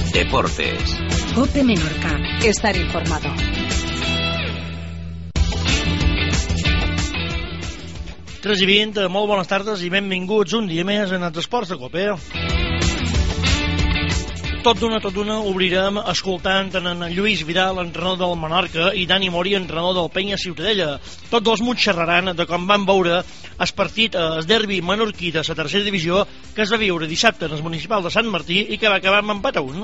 Deportes. COPE Menorca. Estar informado. Tres i 20, molt bones tardes i benvinguts un dia més en els esports de COPE. Tot d'una obrirem escoltant en Lluís Vidal, entrenador del Menorca, i Dani Mori, entrenador del Penya Ciutadella. Tots dos m'ho xerraran de com van veure el partit, el derbi menorquí de la tercera divisió que es va viure dissabte en el municipal de Sant Martí i que va acabar amb empat a 1.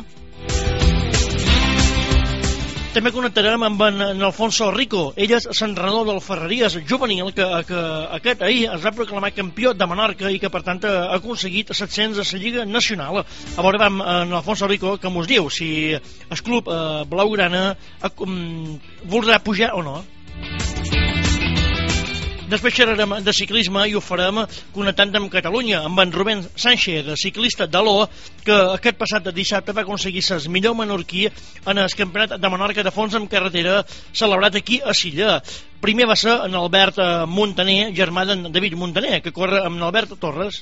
També connectarem amb en Alfonso Rico. Ell és l'entrenador del Ferreries juvenil que aquest ahir es va proclamar campió de Menorca i que per tant ha aconseguit l'ascens a la Lliga Nacional. A veure amb en Alfonso Rico que mos diu si el club blaugrana voldrà pujar o no. Després xerrarem de ciclisme i ho farem connectant amb Catalunya, amb en Rubén Sánchez, ciclista de l'O, que aquest passat dissabte va aconseguir el millor menorquí en el campionat de Menorca de fons en carretera celebrat aquí a Silla. Primer va ser en Albert Montaner, germà d'en David Montaner, que corre amb Albert Torres.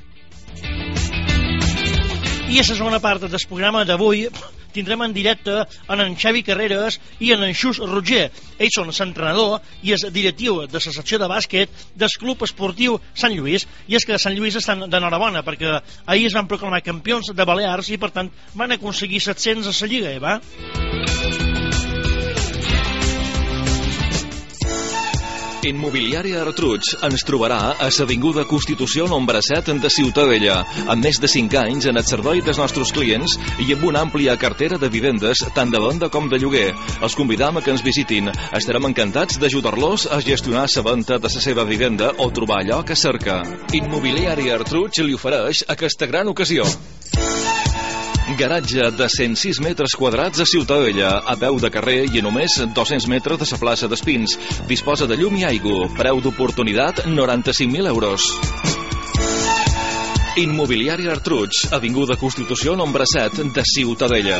I a la segona part del programa d'avui tindrem en directe en Xavi Carreras i en Xus Roger. Ells són l'entrenador i el directiu de la secció de bàsquet del Club Esportiu Sant Lluís. I és que Sant Lluís estan d'enhorabona perquè ahir es van proclamar campions de Balears i per tant van aconseguir l'ascens a la Lliga, va? Immobiliària Artruig ens trobarà a l'Avinguda Constitució nombre 7 de Ciutadella, amb més de 5 anys en el servei dels nostres clients i amb una àmplia cartera de vivendes tant de venda com de lloguer. Els convidam a que ens visitin. Estarem encantats d'ajudar-los a gestionar la venda de la seva vivenda o trobar allò que cerca. Immobiliària Artruig li ofereix aquesta gran ocasió. Garatge de 106 metres quadrats a Ciutadella, a peu de carrer i a només 200 metres de la plaça d'Espins. Disposa de llum i aigua. Preu d'oportunitat, 95.000 euros. Immobiliària Artruig, Avinguda Constitució nombre 7 de Ciutadella.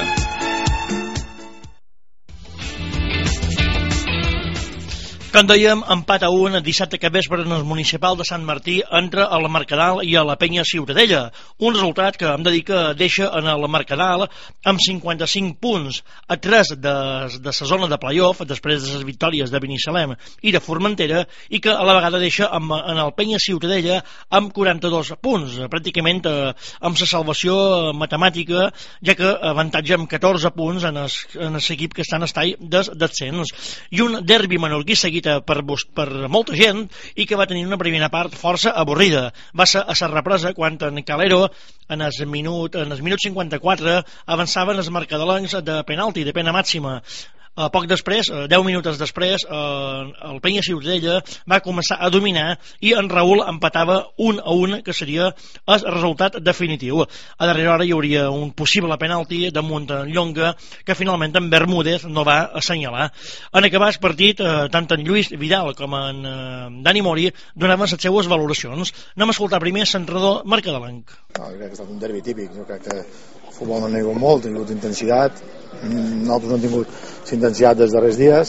Com dèiem, empat a 1 dissabte que vespre en el municipal de Sant Martí entre el Mercadal i la Penya Ciutadella. Un resultat que hem de dir que deixa en el Mercadal amb 55 punts a 3 de la zona de play-off després de les victòries de Binissalem i de Formentera i que a la vegada deixa en el Penya Ciutadella amb 42 punts, pràcticament amb la salvació matemàtica, ja que avantatja amb 14 punts en l'equip que està en espai d'ascens. I un derbi menorquí seguit per molta gent i que va tenir una primera part força avorrida. Va ser a la represa quan en Calero en el minut 54 avançaven els marcadors de penalti, de pena màxima. Poc després, 10 minuts després, el Penya Ciutadella va començar a dominar i en Raül empatava 1-1, que seria el resultat definitiu. A darrera hora hi hauria un possible penalti de Montlonga que finalment en Bermúdez no va assenyalar. En acabar el partit, tant en Lluís Vidal com en Dani Mori donaven les seues valoracions. Anem a escoltar primer l'entrenador mercadelenc. Jo crec que ha estat un derbi típic. Jo crec que el futbol no n'ha hagut molt, ha tingut intensitat. Nosaltres no hem tingut intensitat dels darrers dies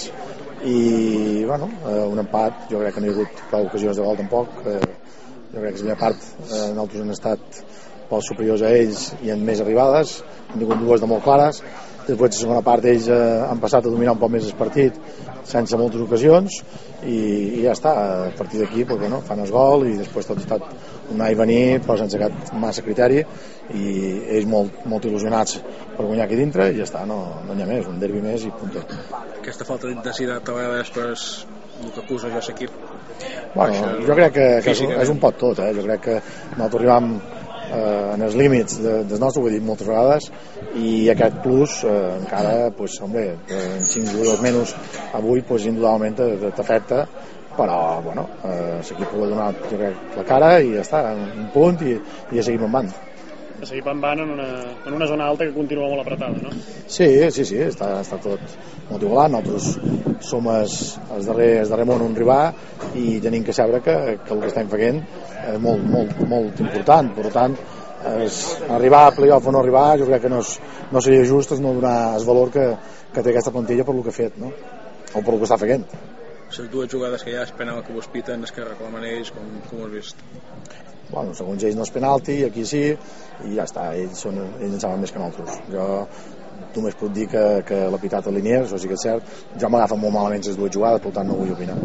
i bueno, un empat. Jo crec que no hi ha hagut prou ocasions de gol tampoc. Jo crec que la primera part nosaltres hem estat molt superiors a ells i en més arribades, hem tingut dues de molt clares. Després de la segona part ells han passat a dominar un poc més el partit sense moltes ocasions i ja està, a partir d'aquí pues, bueno, fan el gol i després tot ha estat un anar i venir però sense cap massa criteri i ells molt il·lusionats per guanyar aquí dintre i ja està, no hi ha més, un derbi més i punt. Aquesta falta d'intensitat a vegades després el que acusa ja l'equip? Bueno, jo crec que és un pot tot, jo crec que nosaltres arribam en els límits dels nostres, ho he dit moltes vegades, i aquest plus encara, pues, hombre, en 5 jugadors menys avui, pues, indudablement t'afecta, però bueno, l'equip ho ha donat, jo crec, la cara i ja està, un punt i ja seguim en banda. Seguim en van en una zona alta que continua molt apretada, no? Sí, està tot molt igualat. Nosaltres som el darrer món on arribar i tenim que saber que el que estem fent és molt important. Per tant, arribar a playoff o no arribar, jo crec que no seria just no donar el valor que té aquesta plantilla per el que ha fet, no? O per el que està fent. Les dues jugades que hi ha, es penal que vos piten, es que reclamen ells, com ho has vist? bueno, segons ells no és penalti, aquí sí, i ja està, ells en saben més que nosaltres. Jo només puc dir que l'ha pitat a Liniers, o sigui que és cert, jo m'agafa molt malament les dues jugades, per tant no vull opinar.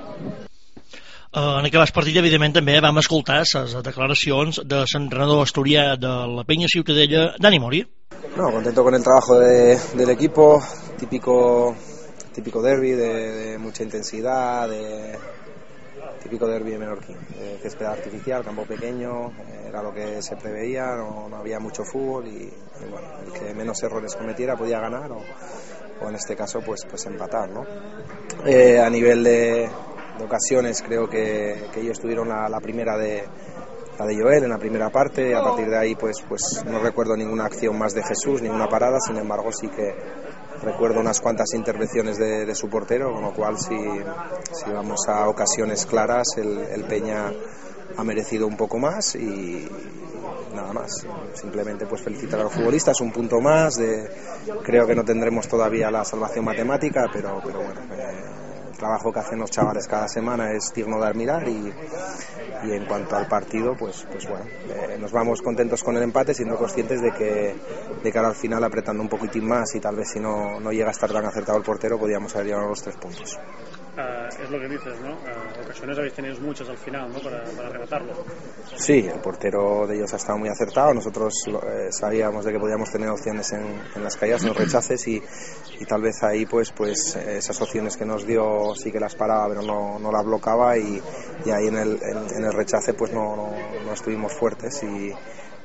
En aquest partit, evidentment, també vam escoltar les declaracions de l'entrenador asturià de la Peña Ciutadella, Dani Mori. No, contento con el trabajo del equipo, típico derbi de mucha intensidad, típico derbi de Menorquín, césped artificial, campo pequeño, era lo que se preveía, no había mucho fútbol y bueno, el que menos errores cometiera podía ganar o en este caso pues empatar, ¿no? A nivel de ocasiones creo que ellos tuvieron la primera de Joel en la primera parte, a partir de ahí pues no recuerdo ninguna acción más de Jesús, ninguna parada, sin embargo sí que recuerdo unas cuantas intervenciones de su portero, con lo cual si vamos a ocasiones claras el Peña ha merecido un poco más y nada más, simplemente pues felicitar a los futbolistas, un punto más, creo que no tendremos todavía la salvación matemática, pero bueno, el trabajo que hacen los chavales cada semana es digno de admirar y en cuanto al partido pues bueno, nos vamos contentos con el empate, siendo conscientes de que de cara al final, apretando un poquitín más y tal vez si no llega a estar tan acertado el portero, podíamos haber llevado los 3 puntos. Es lo que dices, ¿no? Ocasiones habéis tenido muchas al final, ¿no? Para arrebatarlo. Sí, el portero de ellos ha estado muy acertado. Nosotros sabíamos de que podíamos tener opciones en las caídas, en los rechaces y tal vez ahí pues esas opciones que nos dio sí que las paraba, pero no las bloqueaba y ahí en el rechace pues no estuvimos fuertes y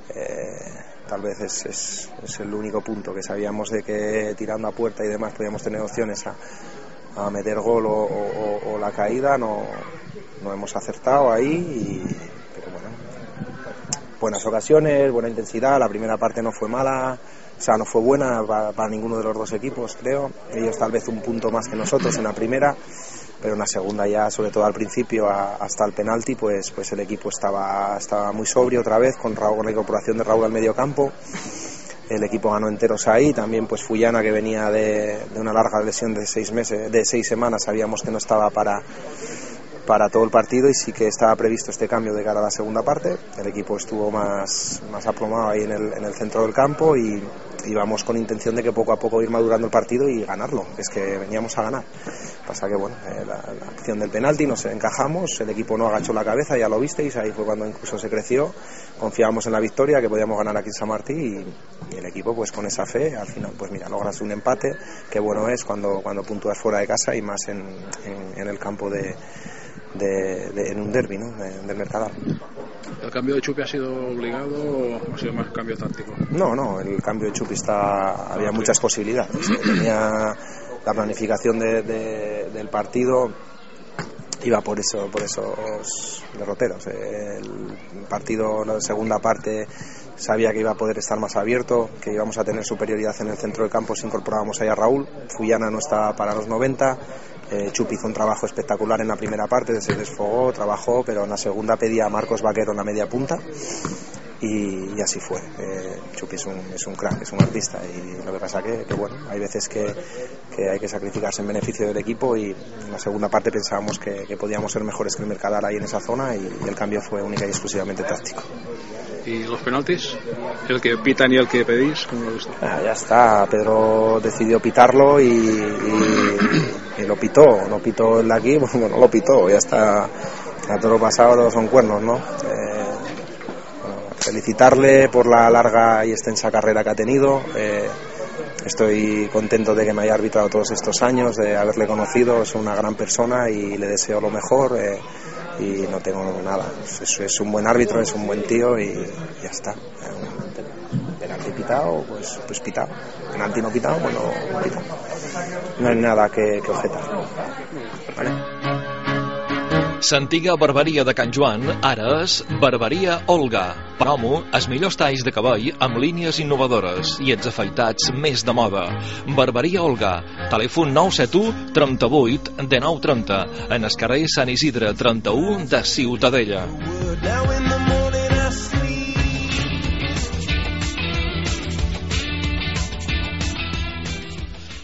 tal vez es el único punto que sabíamos de que tirando a puerta y demás podíamos tener opciones a meter gol o la caída, no hemos acertado ahí, pero bueno, buenas ocasiones, buena intensidad, la primera parte no fue mala, o sea, no fue buena para ninguno de los dos equipos, creo, ellos tal vez un punto más que nosotros en la primera, pero en la segunda ya, sobre todo al principio, hasta el penalti, pues el equipo estaba muy sobrio otra vez, con la incorporación de Raúl al medio campo. El equipo ganó enteros ahí, también pues Fullana, que venía de una larga lesión de 6 semanas, sabíamos que no estaba para todo el partido y sí que estaba previsto este cambio de cara a la segunda parte. El equipo estuvo más aplomado ahí en el centro del campo y íbamos con intención de que poco a poco ir madurando el partido y ganarlo, es que veníamos a ganar. Pasa que bueno, la acción del penalti nos encajamos, el equipo no agachó la cabeza, ya lo visteis, ahí fue cuando incluso se creció, confiábamos en la victoria, que podíamos ganar aquí en San Martí y el equipo pues con esa fe, al final pues mira, logras un empate, que bueno es cuando puntúas fuera de casa y más en el campo en un derbi, ¿no? Del Mercadal. ¿El cambio de Chupi ha sido obligado o ha sido más cambio táctico? No, el cambio de Chupi había muchas posibilidades. Tenía la planificación del partido, iba por esos derroteros. El partido, la segunda parte, sabía que iba a poder estar más abierto, que íbamos a tener superioridad en el centro del campo si incorporábamos ahí a Raúl. Fullana no estaba para los 90. Chupi hizo un trabajo espectacular en la primera parte, se desfogó, trabajó, pero en la segunda pedía a Marcos Vaquero en la media punta y así fue. Chupi es un crack, es un artista y lo que pasa que bueno, hay veces que hay que sacrificarse en beneficio del equipo y en la segunda parte pensábamos que podíamos ser mejores que el Mercadal ahí en esa zona y el cambio fue única y exclusivamente táctico. ¿Y los penaltis? ¿El que pitan y el que pedís? ¿Cómo lo viste? Ya está, Pedro decidió pitarlo y lo pitó, no pitó el de aquí, bueno, no lo pitó, ya está, a todo lo pasado todos son cuernos, ¿no? Felicitarle por la larga y extensa carrera que ha tenido, estoy contento de que me haya arbitrado todos estos años, de haberle conocido, es una gran persona y le deseo lo mejor. Y no tengo nada, es un buen árbitro, es un buen tío y ya está. Penalti pitado, pues pitado. Penalti no pitado, pues no pitado. No hay nada que objetar. ¿Vale? L'antiga barberia de Can Joan ara és Barberia Olga. Promo els millors talls de cabell amb línies innovadores i els afaitats més de moda. Barberia Olga. Telèfon 971 38 1930 en el carrer Sant Isidre 31 de Ciutadella.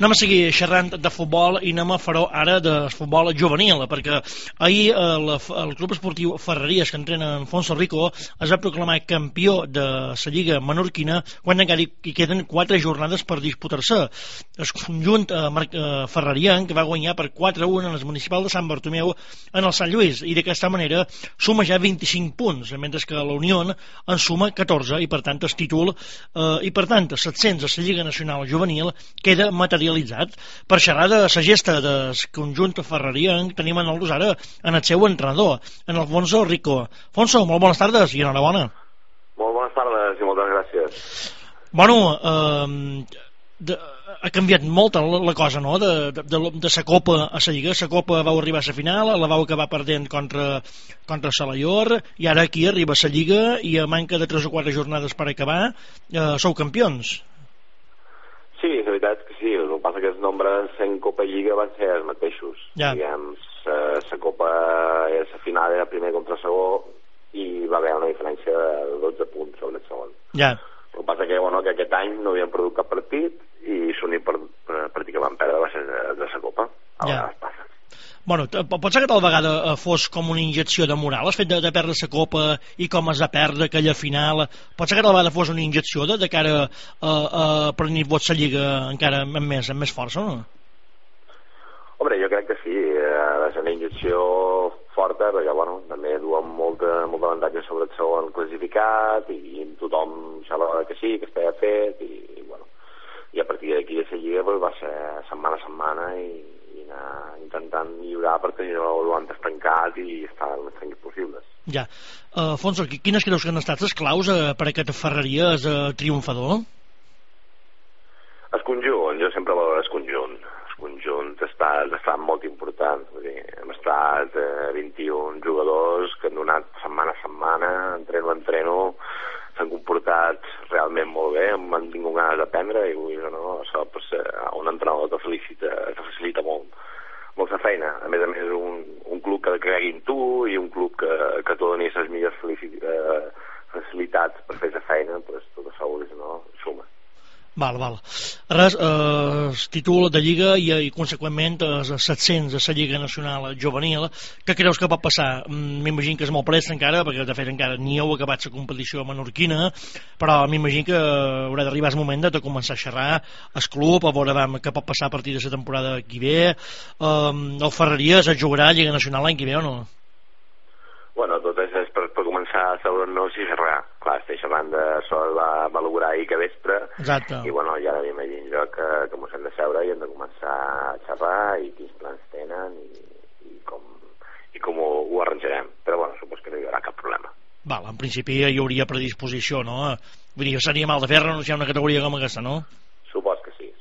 anem a seguir xerrant de futbol i anem a fer-ho ara de futbol juvenil, perquè ahir el Club Esportiu Ferreries, que entrena en Fonso Rico, es va proclamar campió de la Lliga Menorquina quan encara hi queden 4 jornades per disputar-se. El conjunt ferrerian, que va guanyar per 4-1 en el municipal de Sant Bartomeu en el Sant Lluís, i d'aquesta manera suma ja 25 punts, mentre que la Unió en suma 14, i per tant el títol i per tant l'ascens a la Lliga Nacional Juvenil queda materialitzat. Per xerrar de la gesta del conjunt ferrerian tenim en el ara en el seu entrenador, en el Fonso Rico. Fonso, molt bones tardes i enhorabona. Molt bones tardes i moltes gràcies. Bueno, ha canviat molt la cosa, no?, de la Copa a la Lliga. La Copa vau arribar a la final, la vau acabar perdent contra Salallor, i ara aquí arriba la Lliga i a manca de 3 o 4 jornades per acabar sou campions. Sí, la veritat és que sí. El que passa que els nombres en Copa i Lliga van ser els mateixos. Ja. Diguem, la Copa, la final era primer contra segon i va haver una diferència de 12 punts sobre el segon. Ja. El que passa que aquest any no havien perdut cap partit i l'únic partit que van perdre va ser de la Copa. A vegades passa. Bueno, pot ser que tal vegada fos com una injecció de moral el fet de perdre la Copa i com es va perdre aquella final. Pot ser que tal vegada fos una injecció de cara a prenir-vos la Lliga encara amb més força, no? Hombre, jo crec que sí. És una injecció forta perquè també duen molt avantatge sobre el segon classificat i tothom xalava que sí, que estava fet i a partir d'aquí de la Lliga va ser setmana a setmana i anar intentant millorar per tenir-ho antes tancat i estar el més tranquil possibles. Ja. Fonso, quines creus que han estat les claus per a aquest Ferreries triomfador? El conjunt, jo sempre valoro el conjunt. El conjunt ha estat molt important. Hem estat 21 jugadors que han donat setmana a setmana, entreno, s'han comportat realment molt bé, han tingut ganes d'aprendre i això un entrenador te facilita molt la feina. A més, un club que cregui en tu i un club que t'ho doni les millors facilitats per fer la feina, tot això suma. Val. Res, el títol de Lliga i conseqüentment l'ascens a la Lliga Nacional Juvenil, què creus que pot passar? M'imagino que és molt prest encara, perquè de fet encara ni heu acabat la competició menorquina, però m'imagino que haurà d'arribar el moment de començar a xerrar el club, a veure què pot passar a partir de la temporada que ve. El Ferreries es jugarà a Lliga Nacional l'any que ve o no? Bueno, tot és per començar a sabre'ns i xerrar. Clar, estic xerrant de sol va malaurar ahir que vespre. Exacte. I ja m'imagino jo que mos hem de seure i hem de començar a xerrar i quins plans tenen i com ho arranjarem. Però supos que no hi haurà cap problema. Val, en principi hi hauria predisposició, no? Vull dir, seria mal de fer renunciar a una categoria com aquesta, no? Supos que sí.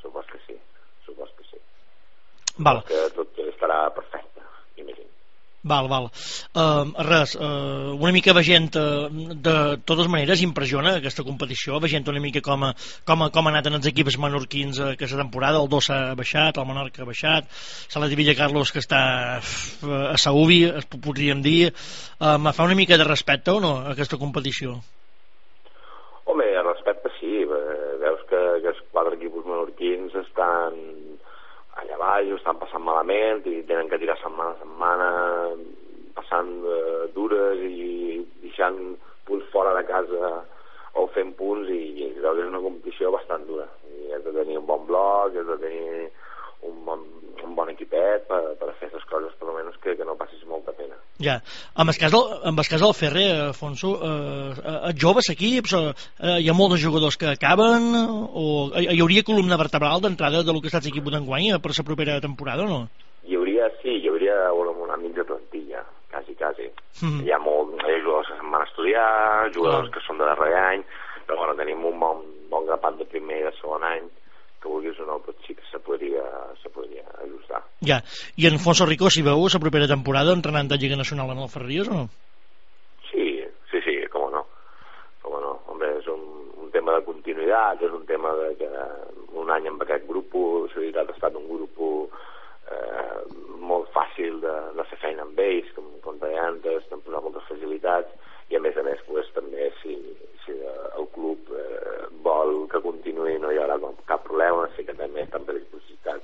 Val. Que tot estarà perfecte, imagino. Val. Res, una mica veient de totes maneres impressiona aquesta competició, veient una mica com ha anat en els equips menorquins aquesta temporada. El 2 ha baixat, el Menorca ha baixat, Sala de Villacarlos que està a Sauvi, podríem dir. Fa una mica de respecte o no aquesta competició? Home, respecte sí, veus que els 4 equipos menorquins estan allà baix, ho estan passant malament i tenen que tirar setmana a setmana passant dures i deixant punts fora de casa o fent punts i és una competició bastant dura i has de tenir un bon bloc, has de tenir un bon equipet per fer aquestes coses, per almenys que no passis molta pena. Ja, en el cas del Ferrer, Afonso, els joves equips, hi ha molts jugadors que acaben o hi hauria columna vertebral d'entrada de lo que ha estat l'equip d'enguany per la propera temporada o no? Hi hauria una mitja plantilla, quasi. Hi ha jugadors que se'n van estudiar, jugadors que són de darrer any, però tenim un bon grapat de primer i de segon any que vulguis o no, però sí que se podria ajustar. Ja, i en Fonso Rico, si veu la propera temporada entrenant de Lliga Nacional en el Ferreries o no? Sí, com no. Hombre, és un tema de continuïtat, és un tema de que un any amb aquest grup, la veritat ha estat un grup molt fàcil de fer feina amb ells, com deien antes, t'han posat moltes facilitats i a més també si el club vol que continuï no hi haurà cap problema, sí que també estan predispositats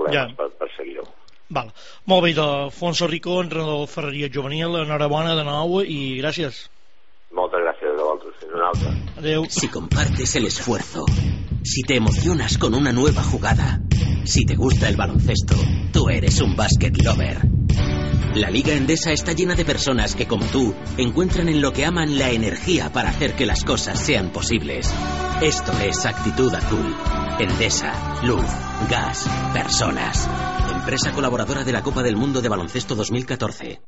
problemes per seguir-ho. Val. Molt bé, Fonso Rico, entrenador del Ferreria Juvenil, enhorabona de nou i gràcies. Moltes gràcies a vosaltres, fins una altra. Adeu. Si compartes el esfuerzo, si te emocionas con una nueva jugada, si te gusta el baloncesto, tú eres un basket lover. La Liga Endesa está llena de personas que, como tú, encuentran en lo que aman la energía para hacer que las cosas sean posibles. Esto es Actitud Azul. Endesa, luz, gas, personas. Empresa colaboradora de la Copa del Mundo de Baloncesto 2014.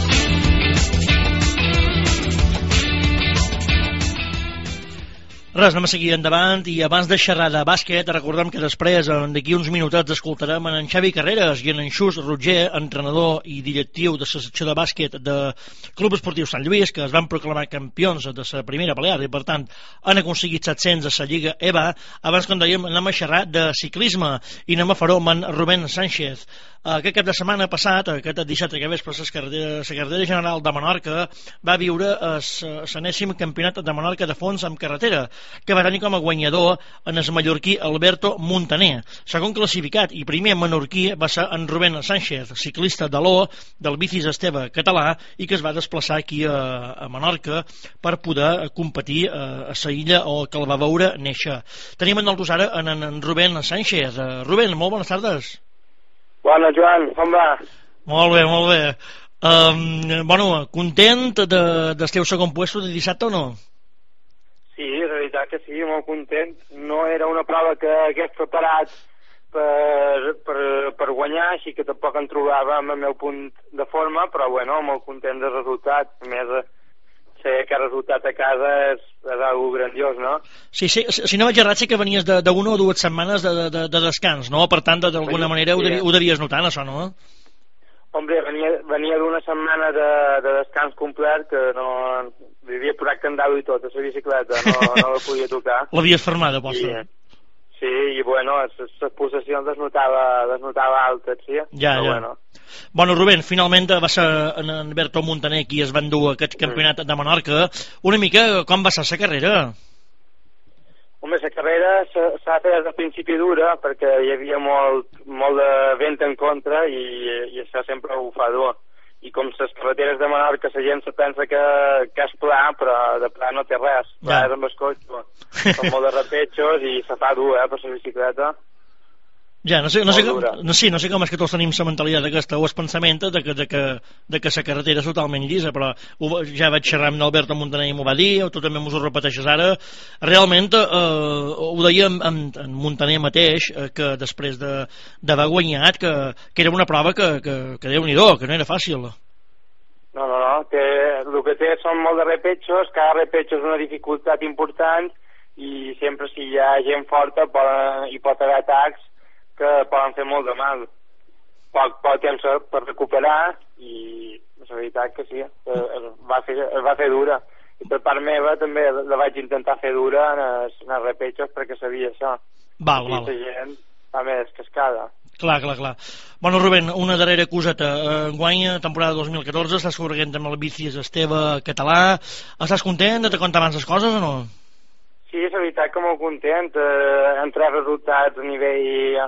Res, anem a seguir endavant i abans de xerrar de bàsquet recordem que després, d'aquí uns minutets, escoltarem en Xavi Carreras i en Xus Roger, entrenador i directiu de la secció de bàsquet de Club Esportiu Sant Lluís, que es van proclamar campions de la primera balear i per tant han aconseguit 700 a la Lliga EVA. Abans, com dèiem, anem a xerrar de ciclisme i anem a fer-ho amb en Rubén Sánchez. Aquest cap de setmana passat, aquest dissabte que vespre, la carretera general de Menorca va viure l'enèsim campionat de Menorca de fons amb carretera, que va tenir com a guanyador en el mallorquí Alberto Montaner. Segon classificat i primer menorquí va ser en Rubén Sánchez, ciclista de l'O, del Bicis Esteve català, i que es va desplaçar aquí a Menorca per poder competir a la illa o que el va veure néixer. Tenim en nosaltres ara en Rubén Sánchez. Rubén, molt bones tardes. Bona, Joan, com va? Molt bé, molt bé. Bueno, content del teu segon puesto de dissabte o no? Sí, la veritat que sí, molt content. No era una prova que hagués preparat per guanyar, així que tampoc em trobava amb el meu punt de forma, però bueno, molt content del resultat. A més, sé que el resultat a casa és algo grandiós, no? Sí, si no vaig errat, sé que venies d'una o dues setmanes de descans, no? Per tant, d'alguna manera ho devies notar, això, no? Hombre, venia d'una setmana de descans complet que no... Vivia posat candado i tot, a la bicicleta, no la podia tocar. L'havies fermada, posa. Sí, i bueno, les pulsacions es notava altes, sí? Ja. Bueno, Rubén, finalment va ser en Alberto Montaner qui es va endur aquest campionat de Menorca. Una mica, com va ser la carrera? Home, la carrera s'ha fet des del principi dura, perquè hi havia molt de vent en contra i això sempre ho fa dur. I com les carreteres de Menorca la gent se pensa que és pla, però de pla no té res. Pla és amb el cotxe, són molt de repetxos i se fa dur, per la bicicleta. Ja, no sé com és que tots tenim la mentalitat aquesta o el pensament de que la carretera és totalment llisa, però ja vaig xerrar amb Alberto Montaner i m'ho va dir, tu també m'ho repeteixes ara. Realment, ho deia en Montaner mateix, que després d'haver guanyat, que era una prova que Déu-n'hi-do, que no era fàcil. No, el que té són molt de repetxos, cada repetxo és una dificultat important i sempre si hi ha gent forta hi pot haver atacs que poden fer molt de mal. Poc temps per recuperar i la veritat que sí, es va fer dura. I per part meva també la vaig intentar fer dura en els repetxos perquè sabia això. Val. I la gent fa més cascada. Clar. Bueno, Rubén, una darrera coseta. Enguany, temporada 2014, estàs corregent amb el Bicis Esteve català. Estàs content de te contar abans les coses o no? Sí, és la veritat que molt content. Entrar resultats a nivell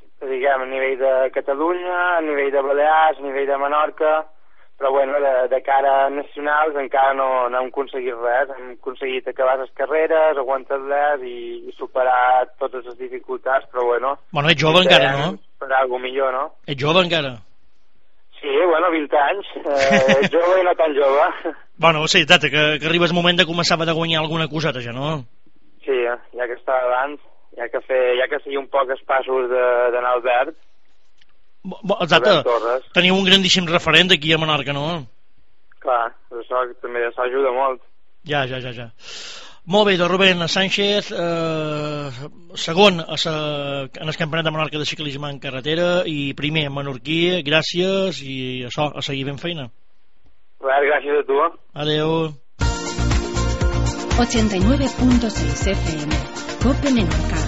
de Catalunya, a nivell de Balears, a nivell de Menorca, però bueno, de cara a nacionals encara no hem aconseguit res. Hem aconseguit acabar les carreres, aguantar-les i superar totes les dificultats, però bueno... Bueno, ets jove encara, no? Per alguna millor, no? Ets jove encara? Sí, bueno, 20 anys. Jove i no tan jove. Bueno, sí, exacte, que arribes el moment de començar a guanyar alguna coseta ja, no? Sí, ja que estava abans, ja que seguia un poc els passos de Albert. Exacte, teniu un grandíssim referent aquí a Menorca, no? Clar, això també ajuda molt. Ja. Molt bé, de Rubén Sánchez, segon en el campionat de Menorca de ciclisme en carretera i primer menorquí, gràcies i això, a seguir ben feina. Gràcies a tu. Adeu. 89.6 FM, COPE Menorca.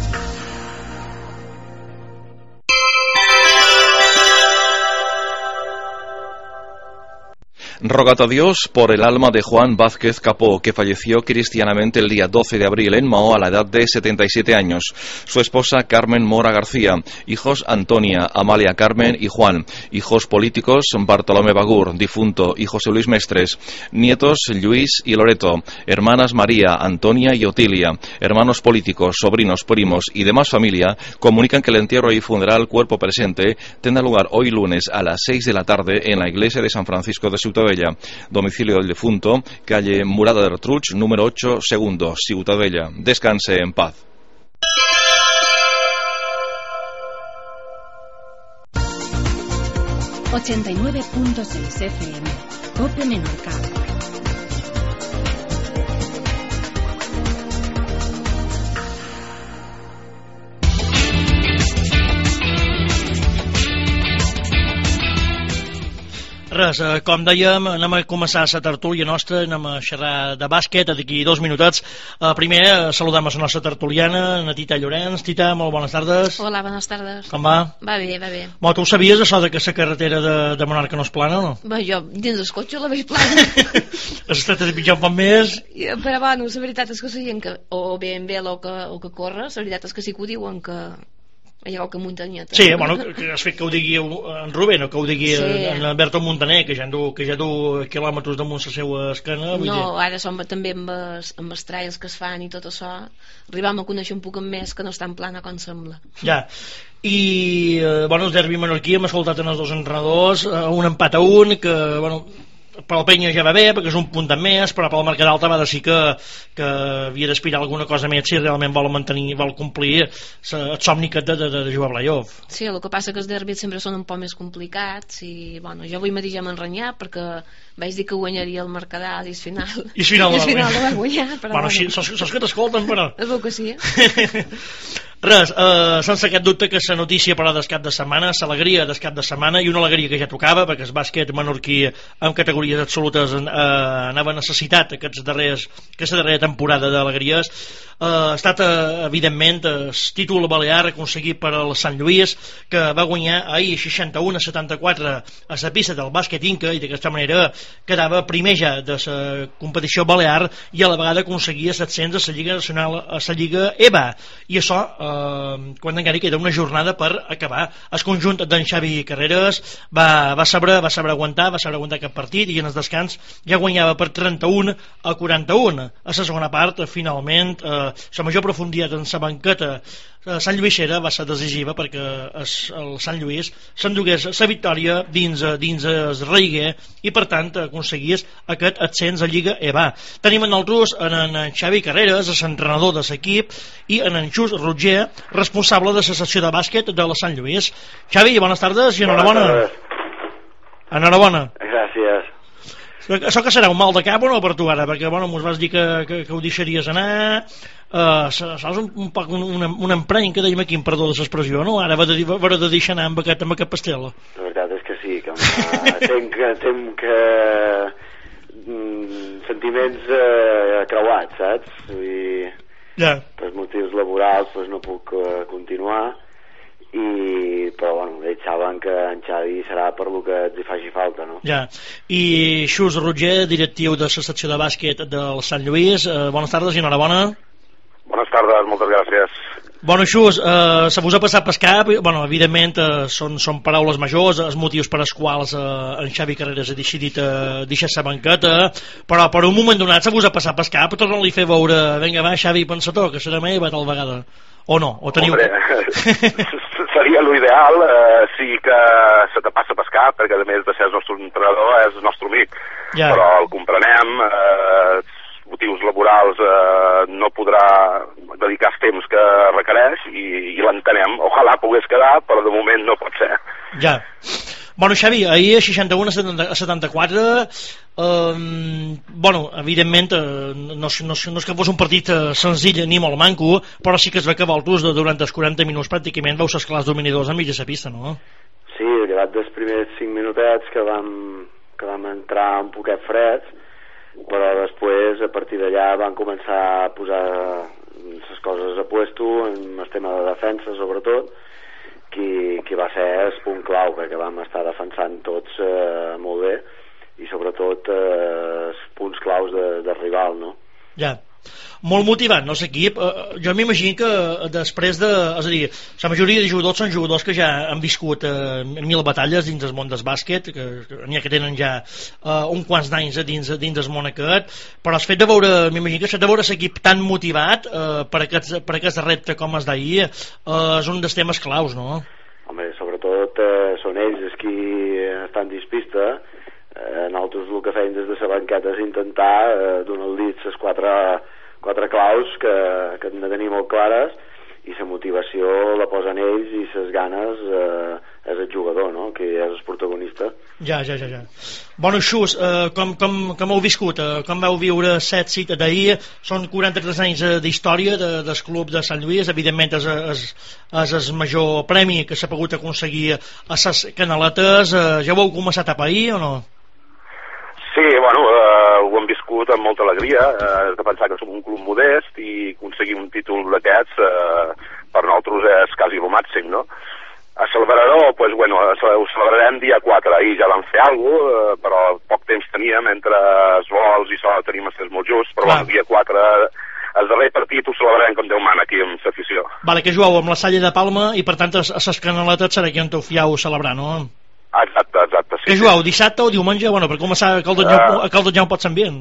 Rogad a Dios por el alma de Juan Vázquez Capó, que falleció cristianamente el día 12 de abril en Mahó a la edad de 77 años. Su esposa Carmen Mora García, hijos Antonia, Amalia Carmen y Juan, hijos políticos Bartolomé Bagur, difunto, y José Luis Mestres, nietos Luis y Loreto, hermanas María, Antonia y Otilia, hermanos políticos, sobrinos, primos y demás familia, comunican que el entierro y funeral cuerpo presente tendrá lugar hoy lunes a las 6 de la tarde en la iglesia de San Francisco de Ciutadella. Domicilio del difunto, calle Murada de Artruig, número 8, segundo, Ciutadella. Descanse en paz. ...89.6 FM... COPE Menorca. Res, com dèiem, anem a començar la tertúlia nostra, anem a xerrar de bàsquet d'aquí 2 minutets. Primer saludem a la nostra tertuliana, na Tita Llorenç. Tita, molt bones tardes. Hola, bones tardes. Com va? Va bé, va bé. Bon, tu ho sabies, això de que la carretera de Menorca no és plana o no? Bé, jo dins del cotxe la veig plana. Es tracta de pitjar un poc més. Però bueno, la veritat és que la gent que o bé en vel o que corre, la veritat és que sí que ho diuen que allà que muntanyeta. Sí, bueno, que has fet que ho digui en Rubén o que ho digui en Alberto Montaner, que ja du quilòmetres damunt la seva esquena. No, ara som també amb els trails que es fan i tot això, arribam a conèixer un poc més que no és tan plana com sembla. Ja, i bueno, el derbi menorquí hem escoltat en els dos entrenadors, un empat a un, que bueno, per al Penya ja va bé perquè és un punt de més, però per al Mercadal va decidir que havia d'aspirar alguna cosa més si realment vol mantenir, vol complir el somni que de jugar a playoff. Sí, el que passa que els derbis sempre són un poc més complicats i bueno, jo avui mateix ja m'he enrenyat perquè vaig dir que guanyaria el Mercadal i al final no va guanyar, però bueno, sí, saps que t'escolten, però es veu que sí. Res, sense aquest dubte que la notícia però del cap de setmana, l'alegria del cap de setmana, i una alegria que ja tocava perquè el bàsquet menorquí en categories absolutes anava necessitat aquesta darrera temporada d'alegries. Ha estat evidentment el títol balear aconseguit per el Sant Lluís, que va guanyar ahir 61-74 a la pista del bàsquet Inca i d'aquesta manera quedava primer ja de la competició balear i a la vegada aconseguia l'ascens a la Lliga Nacional, a la Lliga EVA, i això quan encara queda una jornada per acabar. El conjunt d'en Xavi Carreras va saber aguantar aquest partit i en el descans ja guanyava per 31-41. A la segona part, finalment, la major profunditat en la banqueta Sant Lluïsera va ser decisiva perquè el Sant Lluís s'endugués la victòria dins el Reiguer i per tant aconseguís aquest ascens a Lliga EVA. Tenim en nosaltres en Xavi Carreras, l'entrenador de l'equip, i en Xus Roger, responsable de la secció de bàsquet de la Sant Lluís. Xavi, bones tardes i enhorabona. Enhorabona. Gràcies. Això que serà un mal de cap o no per tu ara? Perquè bueno, mos vas dir que ho deixaries anar, saps un poc un empreny que dèiem aquí, amb perdó de l'expressió, no? Ara va de deixar anar amb aquest pastel. La veritat és que sí, que tenc sentiments creuats, saps? Vull dir, per motius laborals pues, no puc continuar, però bueno, ells saben que en Xavi serà per lo que els hi faci falta, no? Ja, i Xus Roger, directiu de la secció de bàsquet del Sant Lluís, bones tardes i enhorabona. Bones tardes, moltes gràcies. Bueno, Xus, se vos ha passat per cap, bueno, evidentment són paraules majors, els motius per als quals en Xavi Carreras ha decidit deixar la banqueta, però per un moment donat se vos ha passat per cap, torna-li a fer veure, vinga va Xavi, pensa-t'ho, que serà meva tal vegada. O no? O teniu... Hombre, seria l'ideal, sí que se te passa a pescar, perquè a més de ser el nostre entrenador és el nostre amic, però el comprenem, motius laborals no podrà dedicar el temps que requereix i l'entenem. Ojalà pogués quedar, però de moment no pot ser. Ja. Bueno, Xavi, ahir 61-74, bueno, evidentment no és que fos un partit senzill ni molt manco, però sí que es va acabar durant els 40 minuts pràcticament vau ser els clars dominadors a mitja la pista, no? Sí, llevat dels primers 5 minutets que vam entrar un poquet freds, però després a partir d'allà van començar a posar les coses a puesto en el tema de defensa sobretot, que va ser el punt clau, perquè vam estar defensant tots molt bé i sobretot punts claus de rival, no? Ja, molt motivant, no, l'equip. Jo m'imagino que després de... És a dir, la majoria de jugadors són jugadors que ja han viscut 1000 batalles dins del món del bàsquet, que n'hi ha que tenen ja uns quants d'anys dins del món aquest, però el fet de veure, m'imagino que el fet de veure l'equip tan motivat per aquest repte com es d'ahir és un dels temes claus, no? Home, sobretot són ells els qui estan dispista. Nosaltres el que feim des de la banqueta és intentar donar al dit les quatre claus que hem de tenir molt clares, i la motivació la posen ells i les ganes és el jugador, no? Que és el protagonista. Ja. Bueno, Xus, com heu viscut? Com vau viure set cites d'ahir? Són 43 anys d'història del club de Sant Lluís. Evidentment és el major premi que s'ha pogut aconseguir a les Canaletes. Ja ho heu començat a pair o no? Sí, bueno, ho hem viscut amb molta alegria. Has de pensar que som un club modest i aconseguir un títol d'aquests per nosaltres és quasi el màxim, no? A Celebraró, pues, bueno, ho celebrarem dia 4. Ahir ja vam fer alguna cosa, però poc temps teníem entre els vols i això tenim els temps molt just, però bueno, dia 4 el darrer partit ho celebrarem com Déu mana aquí amb l'afició. Vale, que jugueu amb la Salle de Palma i per tant a les Canaletes serà aquí on t'ho fiau a celebrar, no? Exacte, sí. Que jugueu, dissabte o diumenge? Bueno, per començar a Caldonyau pot ser ambient.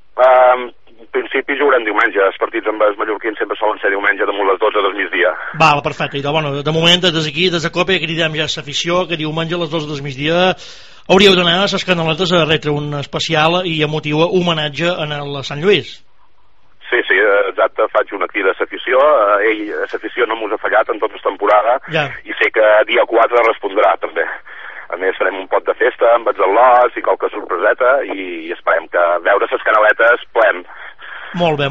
En principi jugarem diumenge. Els partits amb els mallorquins sempre solen ser diumenge damunt les 12 del migdia. Val, perfecte. Bueno, de moment, des d'aquí, des de Cope, cridem ja l'afició que diumenge a les 12 del migdia hauríeu d'anar a les Canaletes a retre un especial i emotiu homenatge a Sant Lluís. Sí, exacte, faig una crida a l'afició. L'afició no mos ha fallat en tota la temporada, i sé que dia 4 respondrà també. A més, farem un pot de festa amb els al·lots i qualque sorpreseta, i esperem que veure les Canaletes plem. Molt bé.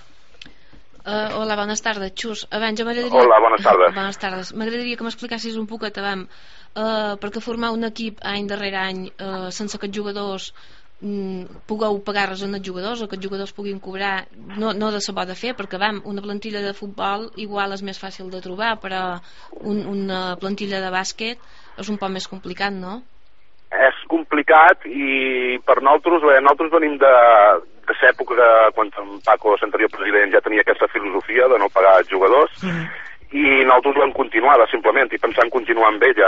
Hola, bones tardes, Xus. Hola, bones tardes. Bones tardes. M'agradaria que m'explicassis un poquet perquè formar un equip any darrere any sense que els jugadors pugueu pagar res als jugadors o que els jugadors puguin cobrar, no de saber de fer, perquè una plantilla de futbol igual és més fàcil de trobar, però una plantilla de bàsquet és un poc més complicat, no? És complicat, i per nosaltres venim de l'època quan en Paco, l'anterior president, ja tenia aquesta filosofia de no pagar els jugadors, i nosaltres l'hem continuada simplement, i pensant continuar amb ella.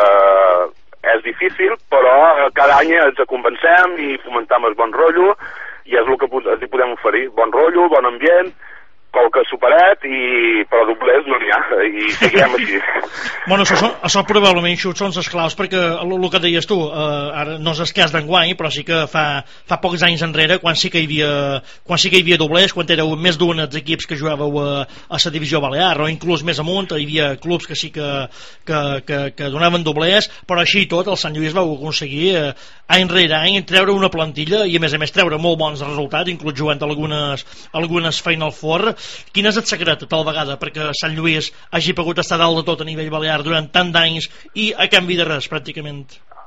És difícil, però cada any ens convencem i fomentem el bon rotllo, i és el que els podem oferir. Bon rotllo, bon ambient, qualque superet, però doblers no n'hi ha, i seguirem així. Bueno, això probablement són les claus, perquè el que deies tu, ara no és el cas d'enguany, però sí que fa pocs anys enrere, quan sí que hi havia doblers, quan éreu més d'un dels equips que jugàveu a la divisió balear, o inclús més amunt, hi havia clubs que sí que donaven doblers, però així i tot el Sant Lluís vau aconseguir any rere any treure una plantilla i a més treure molt bons resultats, inclús jugant algunes Final Four. Quin és el secret tal vegada perquè Sant Lluís hagi pogut estar dalt de tot a nivell balear durant tant d'anys i a canvi de res pràcticament?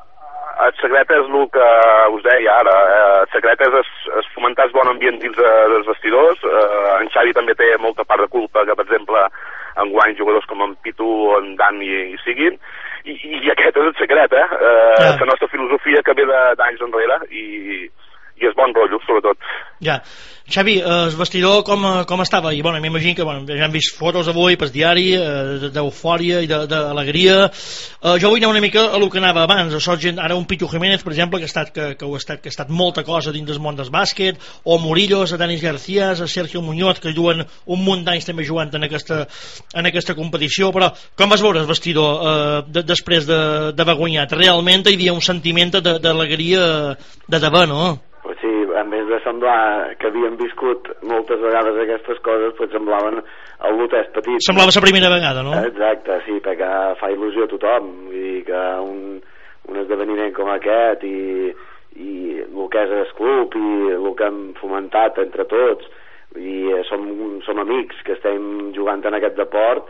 El secret és el que us deia ara. El secret és fomentar el bon ambient dins dels vestidors. En Xavi també té molta part de culpa que, per exemple, enguany jugadors com en Pitu o en Dani hi siguin, i aquest és el secret, la nostra filosofia que ve d'anys enrere, i és bon rotllo, sobretot. Ja. Xavi, el vestidor com estava? I m'imagino que ja hem vist fotos avui pel diari d'eufòria i d'alegria. Jo vull anar una mica a lo que anava abans. Ara un Pitu Jiménez, per exemple, que ha estat molta cosa dins del món del bàsquet, o Murillos, a Danis García, a Sergio Muñoz, que duen un munt d'anys també jugant en aquesta competició. Però com vas veure el vestidor després d'haver guanyat? Realment hi havia un sentiment d'alegria de debò, no? Pues sí, a més de semblar que havíem viscut moltes vegades aquestes coses, pues semblaven el lotès petit. Semblava la primera vegada, no? Exacte, sí, perquè fa il·lusió a tothom, i que un esdeveniment com aquest i el que és el club i el que hem fomentat entre tots, i som amics que estem jugant en aquest deport,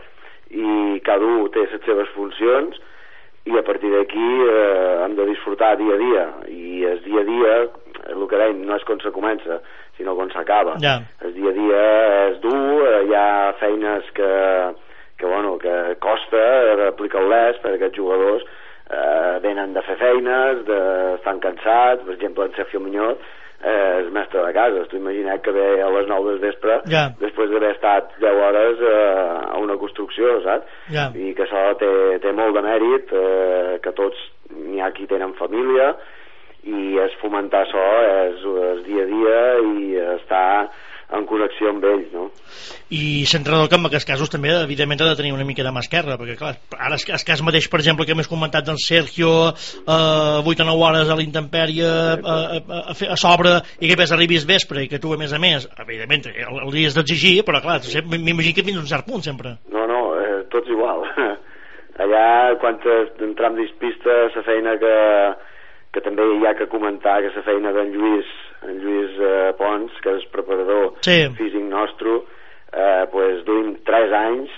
i cada un té les seves funcions, i a partir d'aquí hem de disfrutar dia a dia, i el dia a dia, el que dèiem, no és quan se comença sinó quan s'acaba. El dia a dia és dur, hi ha feines que costa aplicar-les perquè aquests jugadors venen de fer feines, estan cansats. Per exemple, en Sergio Muñoz és mestre de casa. Tu imagina't que ve a les 9 del vespre després d'haver estat 10 hores a una construcció, saps? I que això té molt de mèrit, que tots n'hi ha qui tenen família, i és fomentar això, és dia a dia i estar en connexió amb ells, no? I l'entrenador que en aquests casos també evidentment ha de tenir una mica de mà esquerra, perquè clar, ara el cas mateix, per exemple, que m'has comentat d'en Sergio, 8 o 9 hores a l'intempèrie a sobre, i que ves arribis vespre i que tu a més evidentment el dies d'exigir, però clar, m'imagino que fins a un cert punt sempre. No, tots igual. Allà quan entram dins pista, la feina que també hi ha que comentar, que la feina d'en Lluís Pons, que és preparador físic nostre, pues duim 3 anys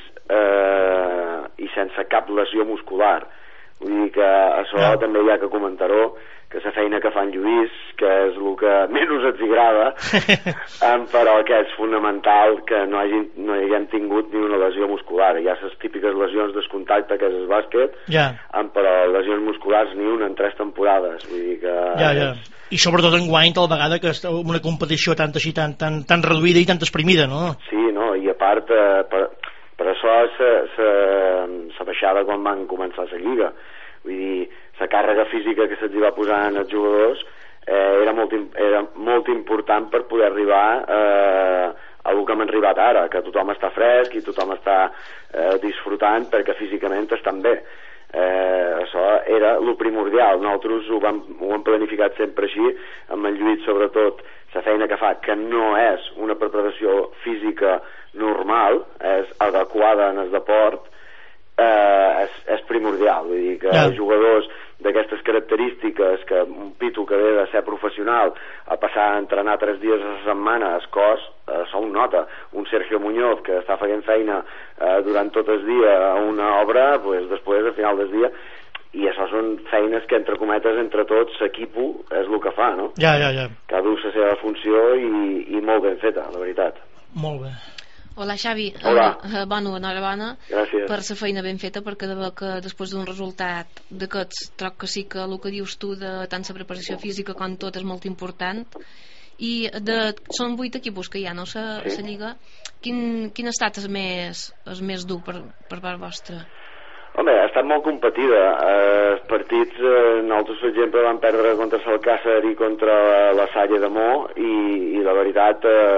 i sense cap lesió muscular. Vull dir que això també hi ha que comentar-ho, que la feina que fa en Lluís, que és el que menys ens agrada, però que és fonamental que no haguem tingut ni una lesió muscular. Hi ha les típiques lesions del contacte, que és el bàsquet, però lesions musculars ni una en 3 temporades. Vull dir que... I sobretot enguany, tal vegada, que és una competició tan reduïda i tan exprimida, no? Sí, no, i a part, per això la baixada quan van començar la Lliga. Vull dir, la càrrega física que se'ls va posar en els jugadors era molt important per poder arribar a el que hem arribat ara, que tothom està fresc i tothom està disfrutant perquè físicament estan bé. Això era el primordial. Nosaltres ho hem planificat sempre així, amb en Lluís sobretot, la feina que fa, que no és una preparació física normal, és adequada en el deport, és primordial. Vull dir que jugadors d'aquestes característiques, que un pito que ve de ser professional a passar a entrenar 3 dies a la setmana, el cos això ho nota. Un Sergio Muñoz que està fent feina durant tot el dia a una obra, pues després al final del dia, i això són feines que entre cometes entre tots l'equipo és el que fa, no? Que du la seva funció i molt ben feta, la veritat. Molt bé. Hola Xavi, enhorabona per la feina ben feta, perquè de que després d'un resultat d'aquests troc que sí que el que dius tu de tant la preparació física com tot és molt important. I són 8 equipos que hi ha, no? La Lliga. Quin ha estat el més dur per part vostra? Home, ha estat molt competida. Els partits, nosaltres per exemple vam perdre contra Salcàsser i contra la Salle de Mo, i la veritat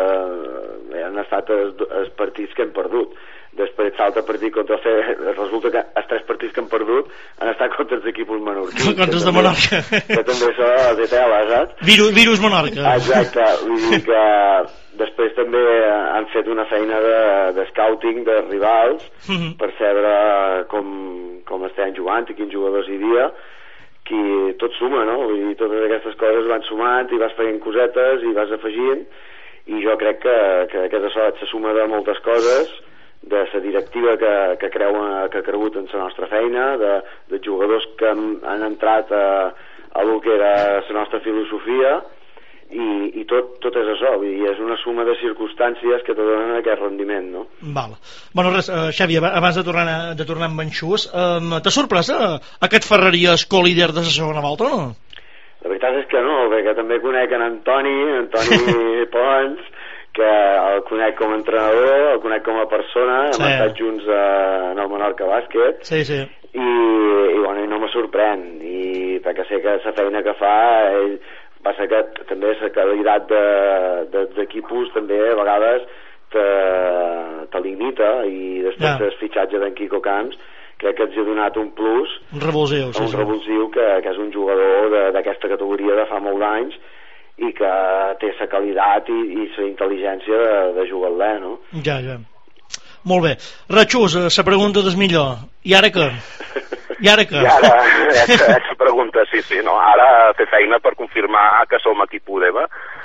han estat els partits que hem perdut. Després l'altre partit contra resulta que els 3 partits que hem perdut han estat contra els equips menorquins, contra els de Menorca, que també això de tela, saps? Virus Menorca. Exacte, vull dir que després també han fet una feina de scouting de rivals per saber com estan jugant i quins jugadors hi havia, que tot suma, no? Vull dir, totes aquestes coses van sumant i vas fent cosetes i vas afegint, i jo crec que és això, la suma de moltes coses, de la directiva que ha cregut en la nostra feina, de jugadors que han entrat a el que era la nostra filosofia, i tot és això, vull dir, és una suma de circumstàncies que te donen aquest rendiment, no? Val. Bueno, res, Xavi, abans de tornar amb en Xus, t'ha sorprès aquest Ferreries co-líder de la segona volta o no? La veritat és que no, perquè també conec en Antoni Pons, que el conec com a entrenador, el conec com a persona, hem estat junts en el Menorca Bàsquet, i no me sorprèn, perquè sé que la feina que fa ell, passa que també la qualitat dels equipos també a vegades te limita, i després el fitxatge d'en Quico Camps crec que ens ha donat un plus, un revulsiu que és un jugador d'aquesta categoria de fa molts anys i que té la qualitat i la intel·ligència de jugar-la, no? Ja. Molt bé. Ratxús, la pregunta del millor. I ara què? I ara, la pregunta, sí, no? Ara fer feina per confirmar que som equip UDEVA,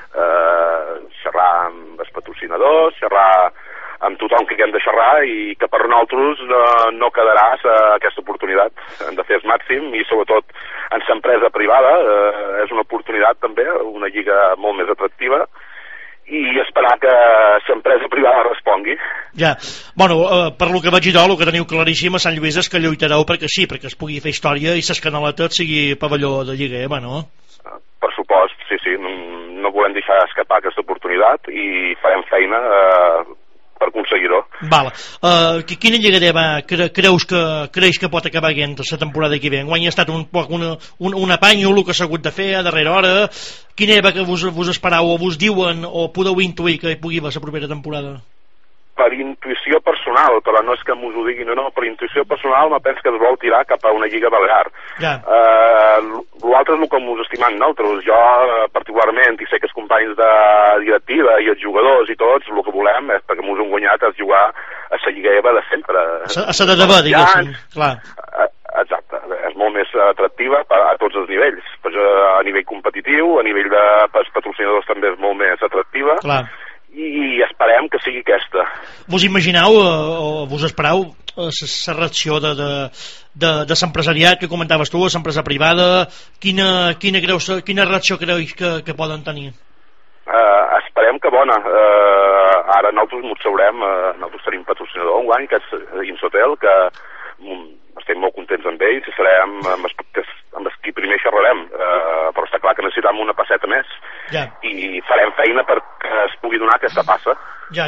xerrar amb els patrocinadors, xerrar amb tothom que hem de xerrar, i que per nosaltres no quedarà aquesta oportunitat. Hem de fer el màxim, i sobretot en l'empresa privada és una oportunitat també, una lliga molt més atractiva, i esperar que l'empresa privada respongui. Ja, bueno, per lo que vaig dir, el que teniu claríssim a Sant Lluís és que lluitareu perquè sí, perquè es pugui fer història i ses canaletes sigui pavelló de Lliga EVA, no? Per supost, sí, no volem deixar escapar aquesta oportunitat i farem feina per aconseguir-ho. Val. Quina Lliga EVA creix que pot acabar aquesta la temporada que ve? Enguany ha estat un poc un apanyo el que s'ha hagut de fer a darrera hora. Quina EVA que vos esperau o vos diuen o podeu intuir que hi pugui haver la propera temporada? Per intuïció personal, però no és que m'ho ho diguin o no, per intuïció personal me penso que es vol tirar cap a una lliga balear. Ja. L'altre és el que m'ho estimant nosaltres. Jo, particularment, i sé que els companys de directiva i els jugadors i tots, el que volem és, perquè m'ho han guanyat, és jugar a la lliga EVA de sempre. A la de debò, diguéssim, clar. Exacte, és molt més atractiva a tots els nivells. A nivell competitiu, a nivell de patrocinadors també és molt més atractiva. Clar. I esperem que sigui aquesta. Vos imagineu o vos espereu la reacció de l'empresariat que comentaves tu, l'empresa privada? Quina reacció creus que poden tenir? Esperem que bona. Ara nosaltres m'ho sabrem, nosaltres tenim patrocinador enguany, que és Insotel, que estem molt contents amb ells i serem amb els qui primer xerrarem, però està clar que necessitem una passeta més i farem feina perquè es pugui donar aquesta passa. Ja.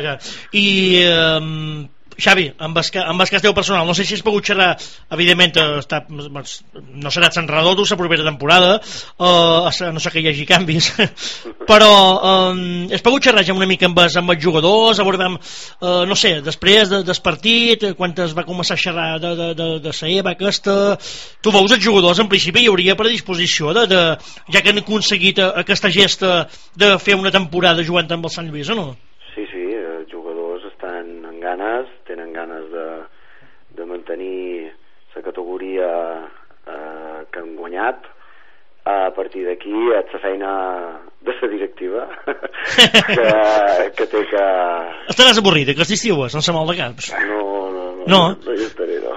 I Xavi, amb el cas teu personal, no sé si has pogut xerrar, evidentment no serà entrenador tu la propera temporada, no sé que hi hagi canvis, però has pogut xerrar ja una mica amb els jugadors, abordem, no sé, després del partit, quan es va començar a xerrar de la EVA aquesta, tu veus els jugadors, en principi hi hauria predisposició ja que han aconseguit aquesta gesta de fer una temporada jugant amb el Sant Lluís, o no? Sí, els jugadors estan en ganes, tenen ganes de mantenir la categoria que han guanyat. A partir d'aquí és la feina de la directiva que té que... Estaràs avorrit aquest estiu, sense mal de caps? No hi estaré, no.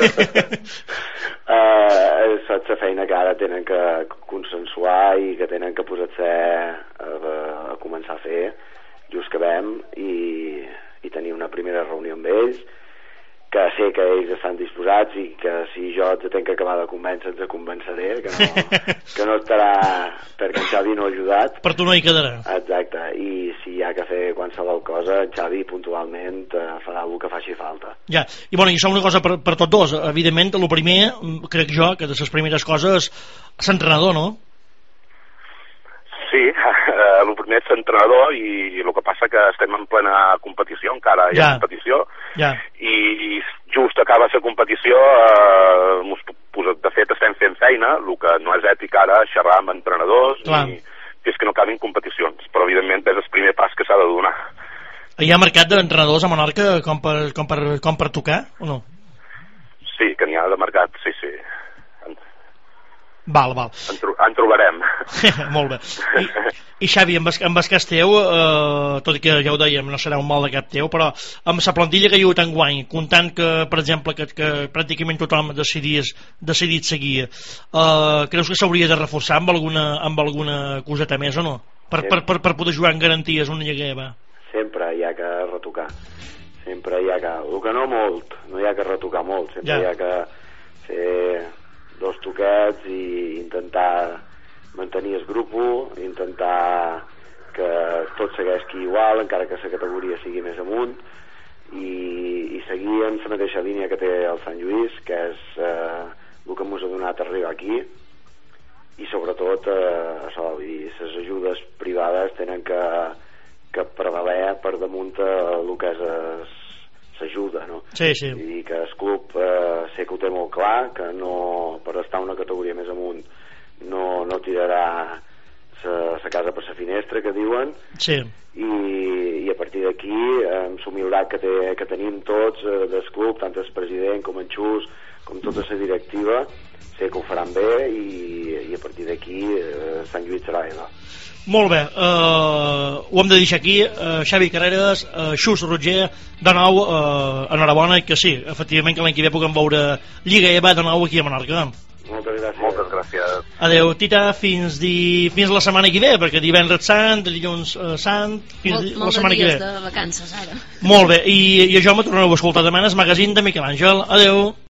És la feina que ara tenen que consensuar i que tenen que posar-se a començar a fer just que vam i tenir una primera reunió amb ells, que sé que ells estan disposats i que si jo et tenc que acabar de convèncer ens convenceré, que no estarà perquè en Xavi no ha ajudat. Per tu no hi quedarà. Exacte, i si hi ha que fer qualsevol cosa, en Xavi puntualment farà el que faci falta. Ja, i bueno, i això una cosa per tots dos, evidentment, el primer, crec jo, que de les primeres coses, l'entrenador, no? Sí, el primer és l'entrenador i el que passa que estem en plena competició, encara hi ha competició, i just acaba la competició, de fet estem fent feina, el que no és ètic ara xerrar amb entrenadors ni fins que no acabin competicions, però evidentment és el primer pas que s'ha de donar. Hi ha mercat d'entrenadors a Menorca com per tocar o no? Sí, que n'hi ha de mercat, sí. Val. En trobarem. Molt bé. I Xavi, amb el cas teu, tot i que ja ho dèiem, no serà un mal de cap teu, però amb la plantilla que hi ha hagut enguany, comptant que, per exemple, que pràcticament tothom ha decidit seguir, creus que s'hauria de reforçar amb alguna coseta més o no? Per poder jugar en garanties una Lliga EVA? Sempre hi ha que retocar. Sempre hi ha que... El que no molt, no hi ha que retocar molt, sempre hi ha que fer 2 toquets i intentar mantenir el grup, intentar que tot segueixi igual, encara que la categoria sigui més amunt, i seguir en la mateixa línia que té el Sant Lluís, que és el que ens ha donat arribar aquí, i sobretot això, i les ajudes privades tenen que prevaler per damunt el que és s'ajuda, no? Sí. I que el club sé que ho té molt clar, que no, per estar una categoria més amunt no tirarà la casa per la finestra, que diuen, i a partir d'aquí amb l'humilitat que tenim tots del club, tant el president com en Xus com tota la directiva, sé que ho faran bé i a partir d'aquí Sant Lluís serà EVA. Molt bé, ho hem de deixar aquí. Xavi Carreras, Xus Roger, de nou enhorabona, i que sí, efectivament que l'any que ve puguem veure Lliga EVA de nou aquí a Menorca. Moltes gràcies. gràcies. Adeu, Tita, fins la setmana que ve, perquè divendres sant, dilluns sant, fins la setmana que ve. Molts dies de vacances, ara. Molt bé, i jo me tornareu a escoltar demà el magazín de Miquel Àngel. Adeu.